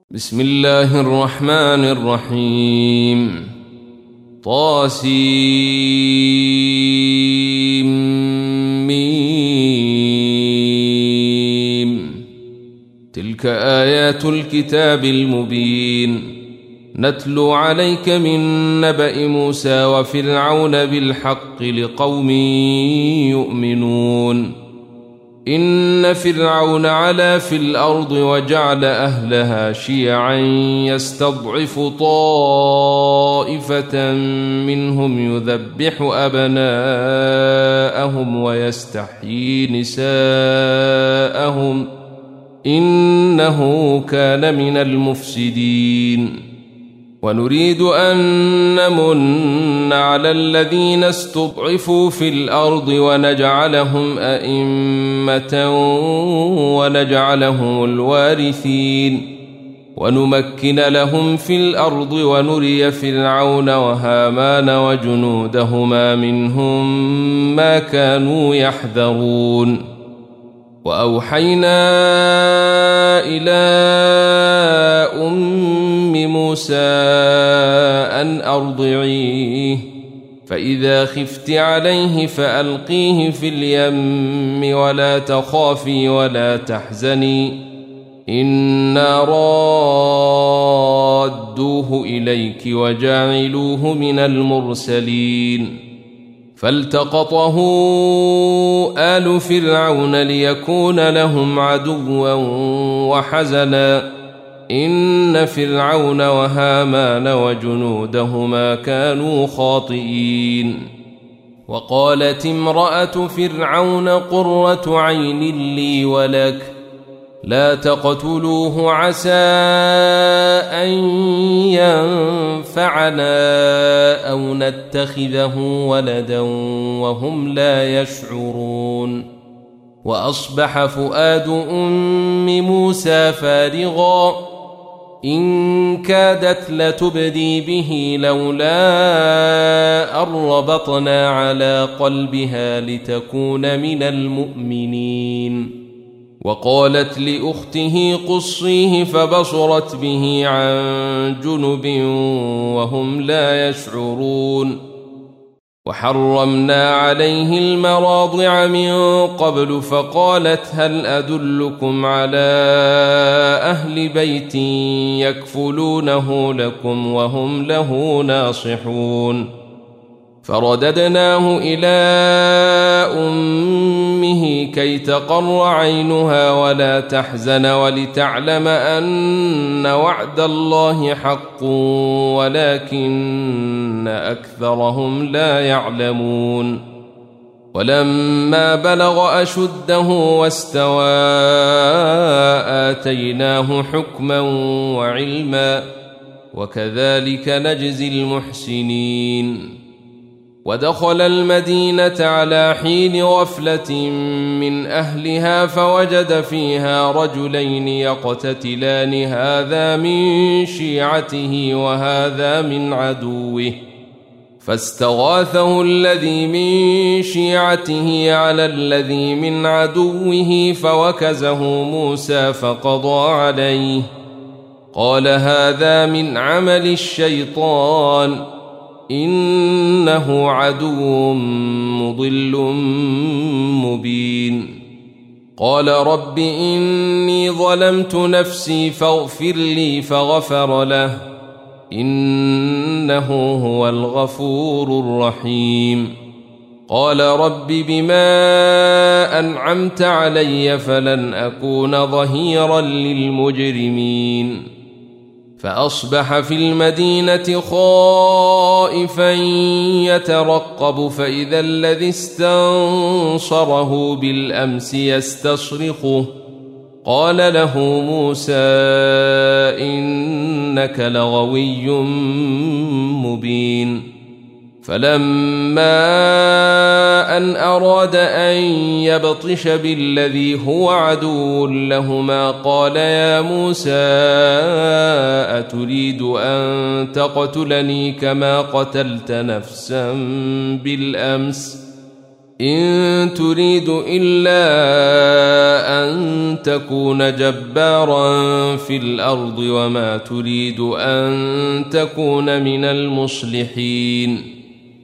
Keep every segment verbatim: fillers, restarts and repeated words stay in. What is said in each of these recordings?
بسم الله الرحمن الرحيم. طاسيم. تلك آيات الكتاب المبين نتلو عليك من نبأ موسى وفرعون بالحق لقوم يؤمنون. إن فرعون علا في الأرض وجعل أهلها شيعا يستضعف طائفة منهم يذبح أبناءهم ويستحيي نساءهم إنه كان من المفسدين. ونريد أن نمن على الذين استضعفوا في الأرض ونجعلهم أئمة ونجعلهم الوارثين ونمكن لهم في الأرض ونري فرعون وهامان وجنودهما منهم ما كانوا يحذرون. وأوحينا إلى أم موسى أن أرضعيه فإذا خفت عليه فألقيه في اليم ولا تخافي ولا تحزني إنا رادوه إليك وجاعلوه من المرسلين. فالتقطه آل فرعون ليكون لهم عدوا وحزنا إن فرعون وهامان وجنودهما كانوا خاطئين. وقالت امرأة فرعون قرة عين لي ولك لا تقتلوه عسى أن ينفعنا أو نتخذه ولدا وهم لا يشعرون. وأصبح فؤاد أم موسى فارغا إن كادت لتبدي به لولا أن ربطنا على قلبها لتكون من المؤمنين. وقالت لأخته قصيه فبصرت به عن جنب وهم لا يشعرون. وحرمنا عليه المراضع من قبل فقالت هل أدلكم على أهل بيت يكفلونه لكم وهم له ناصحون. فرددناه إلى أمه كي تقر عينها ولا تحزن ولتعلم أن وعد الله حق ولكن أكثرهم لا يعلمون. ولما بلغ أشده واستوى آتيناه حكما وعلما وكذلك نجزي المحسنين. ودخل المدينة على حين غفلة من أهلها فوجد فيها رجلين يقتتلان هذا من شيعته وهذا من عدوه فاستغاثه الذي من شيعته على الذي من عدوه فوكزه موسى فقضى عليه قال هذا من عمل الشيطان إنه عدو مضل مبين. قال رب إني ظلمت نفسي فاغفر لي فغفر له إنه هو الغفور الرحيم. قال رب بما أنعمت علي فلن أكون ظهيرا للمجرمين. فأصبح في المدينة خائفا يترقب فإذا الذي استنصره بالأمس يستصرخه قال له موسى إنك لغوي مبين. فلما أن أراد أن يبطش بالذي هو عدو لهما قال يا موسى أتريد أن تقتلني كما قتلت نفسا بالأمس إن تريد إلا أن تكون جبارا في الأرض وما تريد أن تكون من المصلحين.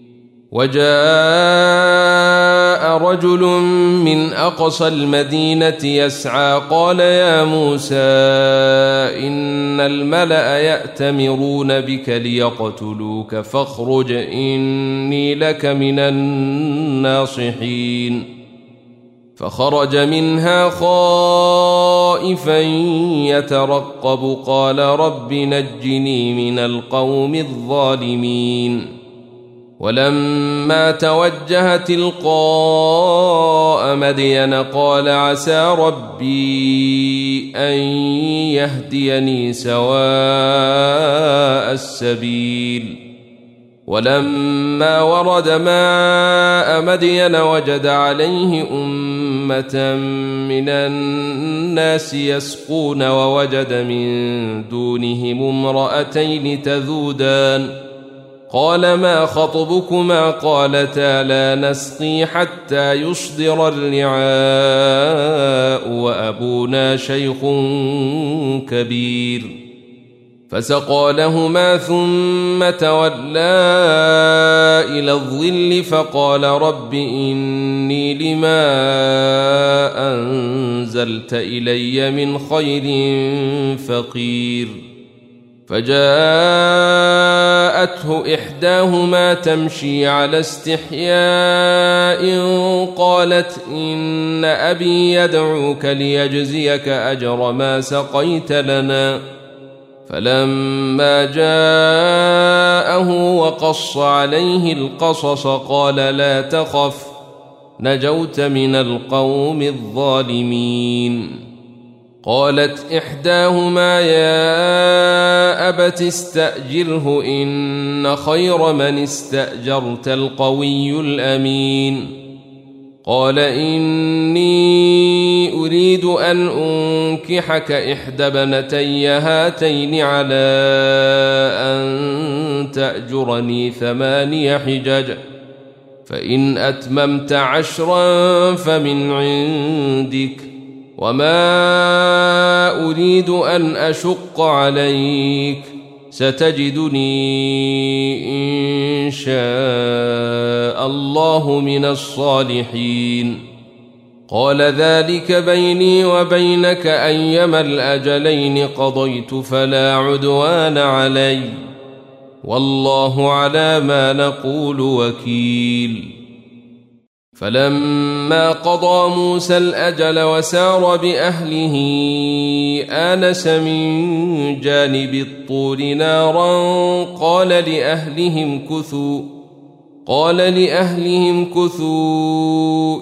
وجاء رجل من أقصى المدينة يسعى قال يا موسى إن الملأ يأتمرون بك ليقتلوك فاخرج إني لك من الناصحين. فخرج منها خائفا يترقب قال رب نجني من القوم الظالمين. ولما توجه تلقاء مدين قال عسى ربي أن يهديني سواء السبيل. ولما ورد ماء مدين وجد عليه أمة من الناس يسقون ووجد من دونهم امرأتين تذودان قال ما خطبكما قالتا لا نسقي حتى يصدر الرعاء وأبونا شيخ كبير. فسقى لهما ثم تولى إلى الظل فقال رب إني لما أنزلت إلي من خير فقير. فجاءته إحداهما تمشي على استحياء قالت إن أبي يدعوك ليجزيك أجر ما سقيت لنا. فلما جاءه وقص عليه القصص قال لا تخف نجوت من القوم الظالمين. قالت إحداهما يا أبت استأجره إن خير من استأجرت القوي الأمين. قال إني أريد أن أنكحك إحدى ابنتي هاتين على أن تأجرني ثماني حجج فإن أتممت عشرا فمن عندك وما أريد أن أشق عليك ستجدني إن شاء الله من الصالحين. قال ذلك بيني وبينك أيما الأجلين قضيت فلا عدوان علي والله على ما نقول وكيل. فلما قضى موسى الأجل وسار بأهله آنس من جانب الطور نارا قال لأهلهم كثوا قال لأهلهم كثوا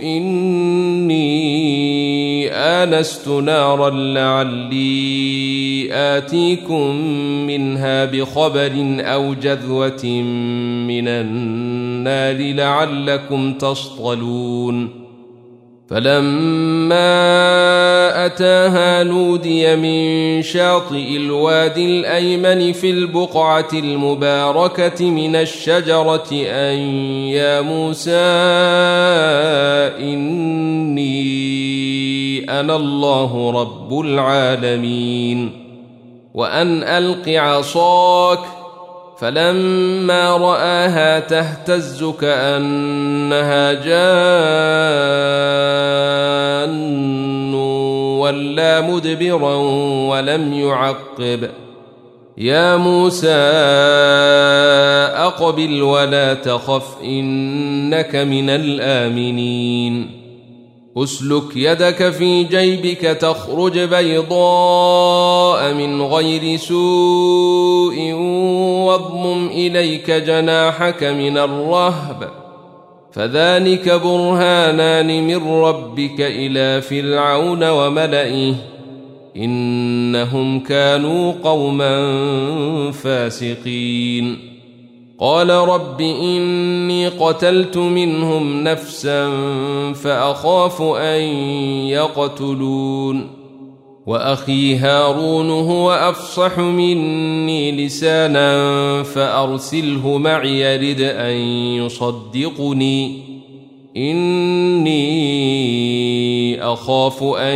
إني آنست نارا لعلي آتيكم منها بخبر أو جذوة من النار لعلكم تصطلون. فلما أتاها نودي من شاطئ الوادي الأيمن في البقعة المباركة من الشجرة أن يا موسى إني أنا الله رب العالمين وأن ألق عصاك. فلما رآها تهتز كأنها جان ولا مدبرا ولم يعقب. يا موسى أقبل ولا تخف إنك من الآمنين. أسلك يدك في جيبك تخرج بيضاء من غير سوء واضمم إليك جناحك من الرهب فذلك برهانان من ربك إلى فرعون وملئه إنهم كانوا قوما فاسقين. قال رب إني قتلت منهم نفسا فأخاف أن يقتلون وأخي هارون هو أفصح مني لسانا فأرسله معي يرد أن يصدقني إني أخاف أن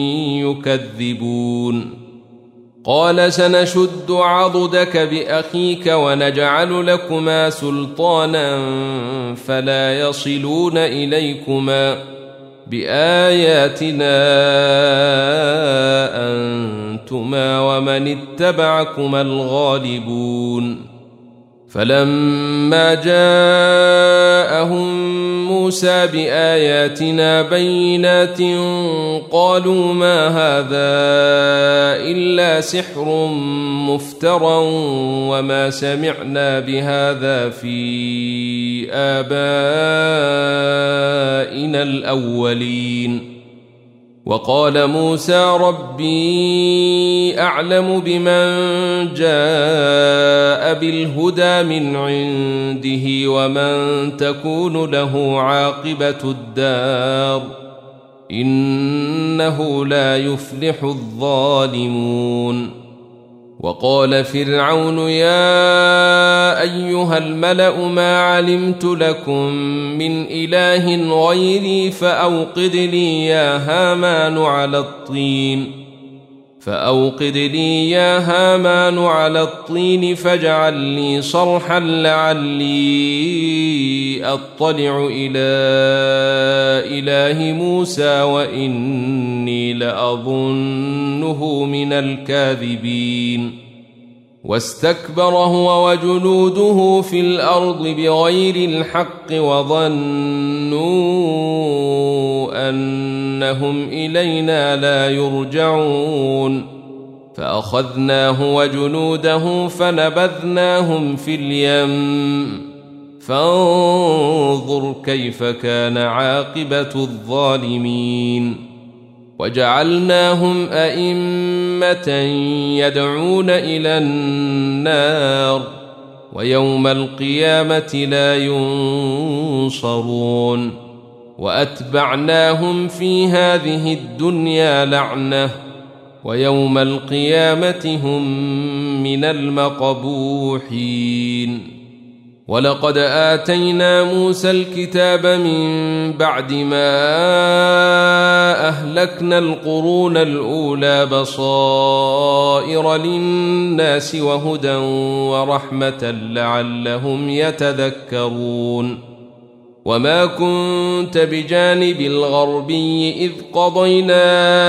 يكذبون قال سنشد عضدك بأخيك ونجعل لكما سلطانا فلا يصلون إليكما بآياتنا أنتما ومن اتبعكما الغالبون فلما جاءهم موسى بآياتنا بينات قالوا ما هذا إلا سحر مفترى وما سمعنا بهذا في آبائنا الأولين وقال موسى ربي أعلم بمن جاء بالهدى من عنده ومن تكون له عاقبة الدار إنه لا يفلح الظالمون وقال فرعون يا أيها الملأ ما علمت لكم من إله غيري فأوقد لي يا هامان على الطين فأوقد لي يا هامان على الطين فاجعل لي صرحا لعلي أطلع إلى إله موسى وإني لأظنه من الكاذبين واستكبر هو وجنوده في الأرض بغير الحق وظنوا أنهم إلينا لا يرجعون فأخذناه وجنوده فنبذناهم في اليم فانظر كيف كان عاقبة الظالمين وجعلناهم أئمة يدعون إلى النار ويوم القيامة لا ينصرون وأتبعناهم في هذه الدنيا لعنة ويوم القيامة هم من المقبوحين ولقد آتينا موسى الكتاب من بعد ما أهلكنا القرون الأولى بصائر للناس وهدى ورحمة لعلهم يتذكرون وما كنت بجانب الغربي إذ قضينا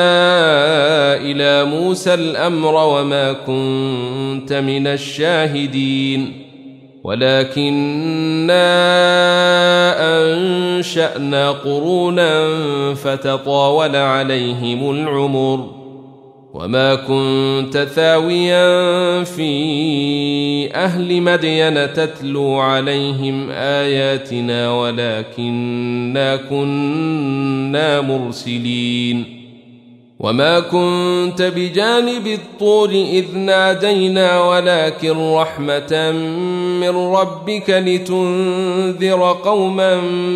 إلى موسى الأمر وما كنت من الشاهدين ولكننا أنشأنا قرونا فتطاول عليهم العمر وما كنت ثاويا في أهل مدين تتلو عليهم آياتنا ولكننا كنا مرسلين وما كنت بجانب الطور إذ نادينا ولكن رحمة من ربك لتنذر قوما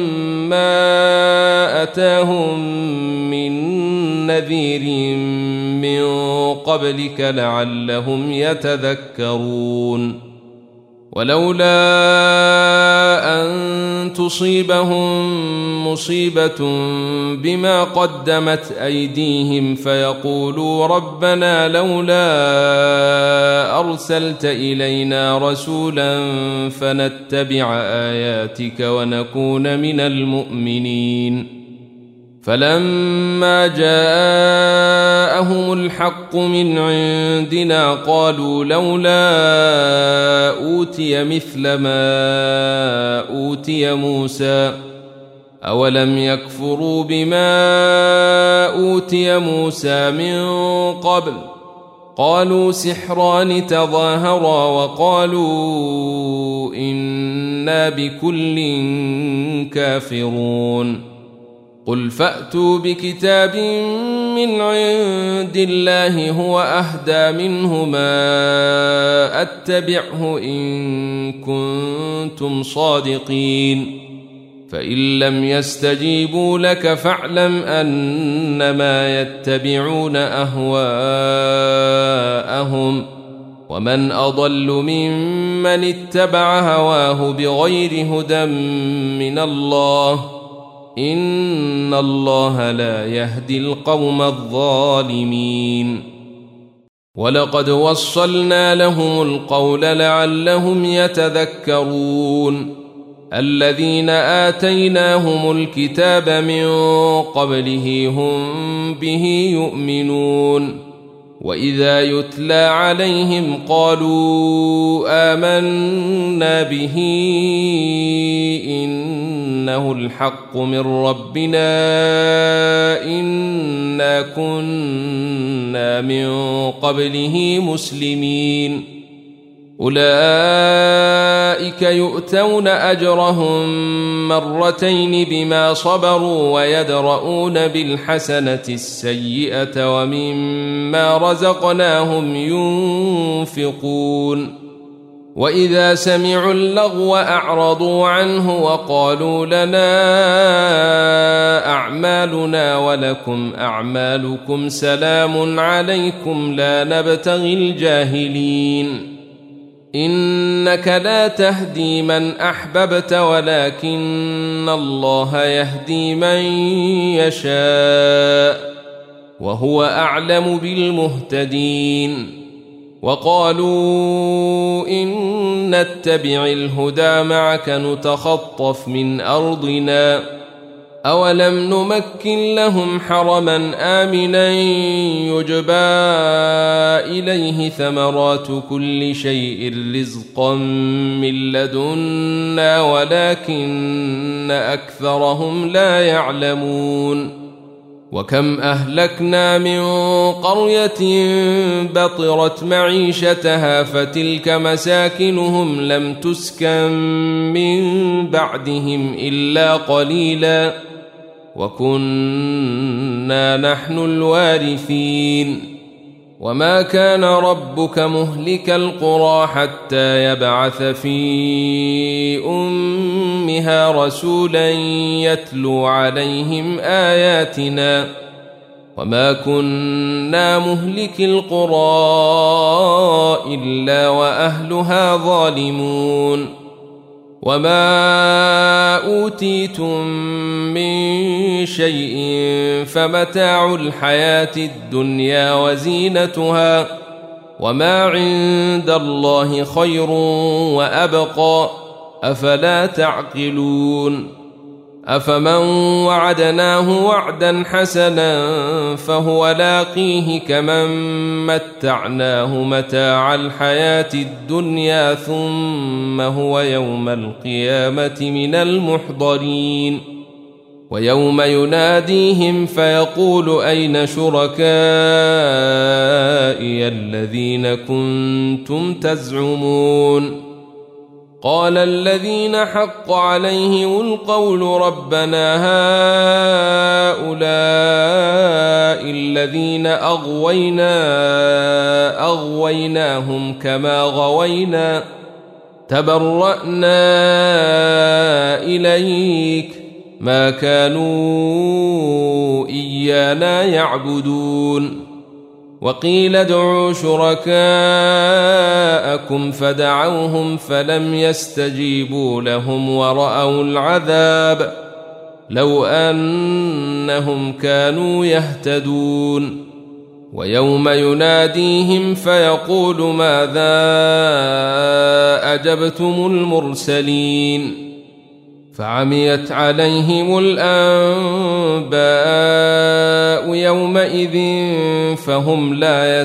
ما أتاهم من نذير من قبلك لعلهم يتذكرون ولولا أن تصيبهم مصيبة بما قدمت أيديهم فيقولوا ربنا لولا أرسلت إلينا رسولا فنتبع آياتك ونكون من المؤمنين فلما جاءهم الحق من عندنا قالوا لولا أوتي مثل ما أوتي موسى أولم يكفروا بما أوتي موسى من قبل قالوا سحران تظاهرا وقالوا إنا بكل كافرون قل فأتوا بكتاب من عند الله هو أهدى منهما أتبعه إن كنتم صادقين فإن لم يستجيبوا لك فاعلم أنما يتبعون أهواءهم ومن أضل ممن اتبع هواه بغير هدى من الله إن الله لا يهدي القوم الظالمين ولقد وصلنا لهم القول لعلهم يتذكرون الذين آتيناهم الكتاب من قبله هم به يؤمنون وإذا يتلى عليهم قالوا آمنا به إنه الحق من ربنا إنا كنا من قبله مسلمين أولئك يؤتون أجرهم مرتين بما صبروا ويدرؤون بالحسنة السيئة ومما رزقناهم ينفقون وإذا سمعوا اللغو أعرضوا عنه وقالوا لنا أعمالنا ولكم أعمالكم سلام عليكم لا نبتغي الجاهلين إنك لا تهدي من أحببت ولكن الله يهدي من يشاء وهو أعلم بالمهتدين وقالوا إن نتبع الهدى معك نتخطف من أرضنا أولم نمكن لهم حرما آمنا يجبى إليه ثمرات كل شيء رزقا من لدنا ولكن أكثرهم لا يعلمون وكم أهلكنا من قرية بطرت معيشتها فتلك مساكنهم لم تسكن من بعدهم إلا قليلا وكنا نحن الوارثين وما كان ربك مهلك القرى حتى يبعث في أمها رسولا يتلو عليهم آياتنا وما كنا مهلك القرى إلا وأهلها ظالمون وما أوتيتم من شيء فمتاع الحياة الدنيا وزينتها وما عند الله خير وأبقى أفلا تعقلون أفمن وعدناه وعدا حسنا فهو لاقيه كمن متعناه متاع الحياة الدنيا ثم هو يوم القيامة من المحضرين ويوم يناديهم فيقول أين شركائي الذين كنتم تزعمون قال الذين حق عليهم القول ربنا هؤلاء الذين أغوينا أغويناهم كما غوينا تبرأنا إليك ما كانوا إيانا يعبدون وقيل ادعوا شركاءكم فدعوهم فلم يستجيبوا لهم ورأوا العذاب لو أنهم كانوا يهتدون ويوم يناديهم فيقول ماذا أجبتم المرسلين فعميت عليهم الأنباء يومئذ فهم لا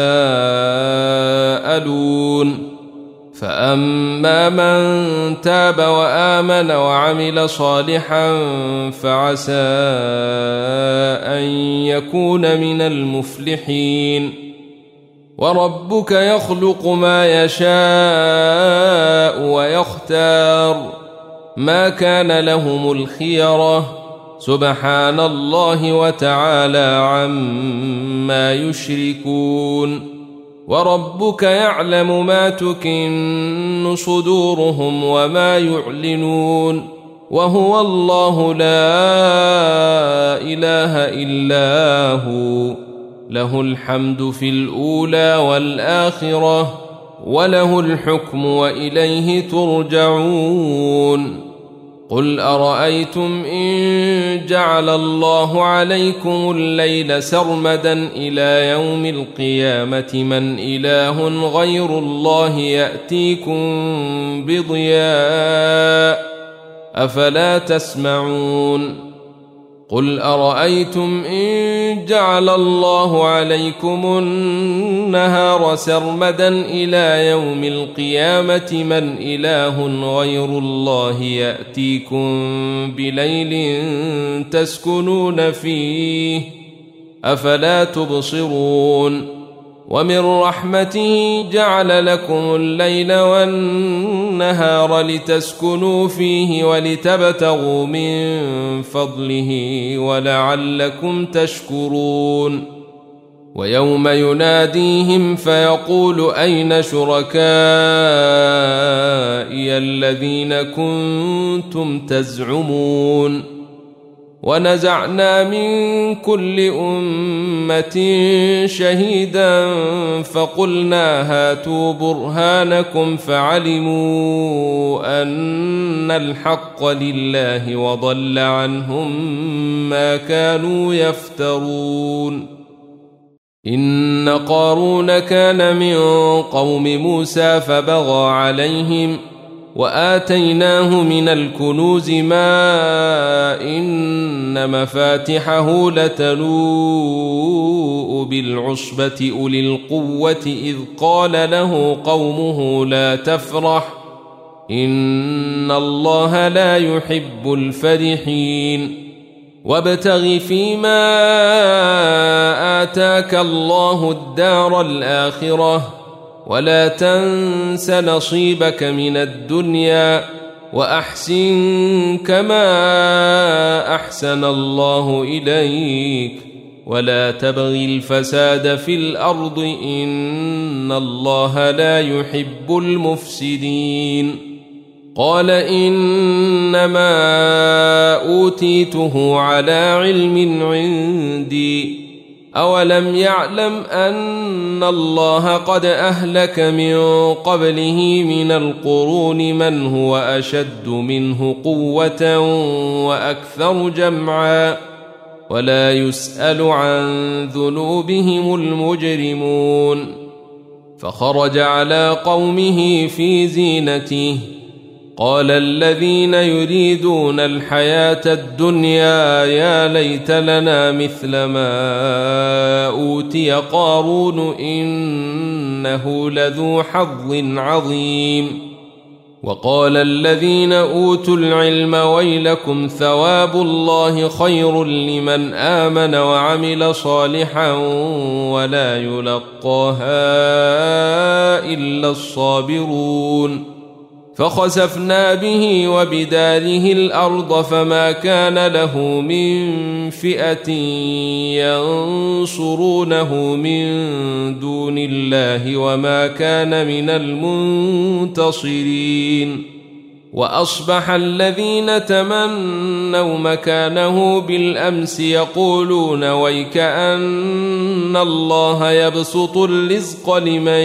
يتساءلون فأما من تاب وآمن وعمل صالحا فعسى أن يكون من المفلحين وربك يخلق ما يشاء ويختار ما كان لهم الخيرة سبحان الله وتعالى عما يشركون وربك يعلم ما تكن صدورهم وما يعلنون وهو الله لا إله إلا هو له الحمد في الأولى والآخرة وله الحكم وإليه ترجعون قل أرأيتم إن جعل الله عليكم الليل سرمدا إلى يوم القيامة من إله غير الله يأتيكم بضياء أفلا تسمعون قل أرأيتم إن جعل الله عليكم النهار سرمدا إلى يوم القيامة من إله غير الله يأتيكم بليل تسكنون فيه أفلا تبصرون ومن رحمته جعل لكم الليل والنهار لتسكنوا فيه ولتبتغوا من فضله ولعلكم تشكرون ويوم يناديهم فيقول أين شركائي الذين كنتم تزعمون ونزعنا من كل أمة شهيدا فقلنا هاتوا برهانكم فعلموا أن الحق لله وضل عنهم ما كانوا يفترون إن قارون كان من قوم موسى فبغى عليهم وآتيناه من الكنوز ما إن مفاتحه لتنوء بالعصبة أولي القوة إذ قال له قومه لا تفرح إن الله لا يحب الفرحين وابتغ فيما آتاك الله الدار الآخرة ولا تنس نصيبك من الدنيا وأحسن كما أحسن الله إليك ولا تبغ الفساد في الأرض إن الله لا يحب المفسدين قال إنما أوتيته على علم عندي أولم يعلم أن الله قد أهلك من قبله من القرون من هو أشد منه قوة وأكثر جمعا ولا يسأل عن ذنوبهم المجرمون فخرج على قومه في زينته قال الذين يريدون الحياة الدنيا يا ليت لنا مثل ما أوتي قارون إنه لذو حظ عظيم وقال الذين أوتوا العلم ويلكم ثواب الله خير لمن آمن وعمل صالحا ولا يلقاها إلا الصابرون فخسفنا به وبداره الأرض فما كان له من فئة ينصرونه من دون الله وما كان من المنتصرين وأصبح الذين تمنوا مكانه بالأمس يقولون ويكأن الله يبسط الرزق لمن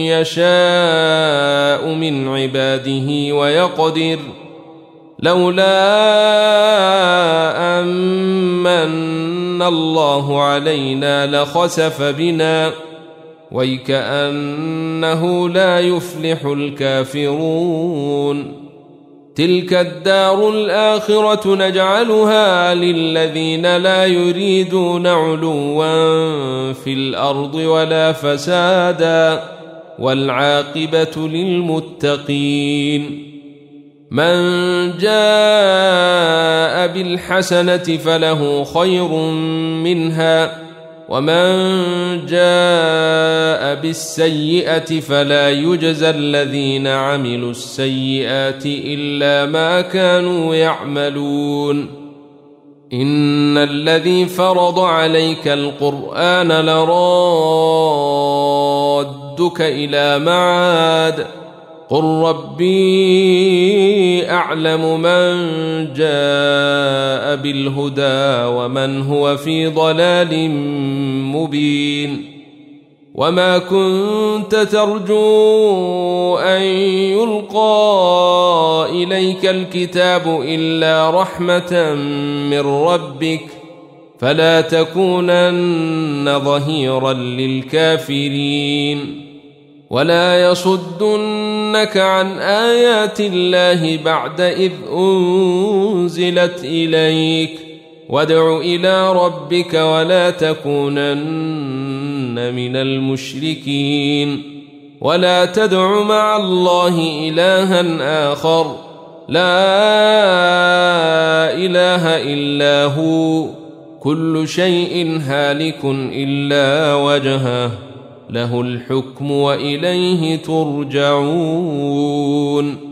يشاء من عباده ويقدر لولا أمن الله علينا لخسف بنا ويكأنه لا يفلح الكافرون تلك الدار الآخرة نجعلها للذين لا يريدون علوا في الأرض ولا فسادا والعاقبة للمتقين من جاء بالحسنة فله خير منها ومن جاء بالسيئة فلا يجزى الذين عملوا السيئات إلا ما كانوا يعملون إن الذي فرض عليك القرآن لرادك إلى معاد قل ربي أعلم من جاء بالهدى ومن هو في ضلال مبين وما كنت ترجو أن يلقى إليك الكتاب إلا رحمة من ربك فلا تكونن ظهيرا للكافرين ولا يصدنك عن آيات الله بعد إذ أنزلت إليك وادع إلى ربك ولا تكونن من المشركين ولا تدع مع الله إلها آخر لا إله إلا هو كل شيء هالك إلا وجهه له الحكم وإليه ترجعون.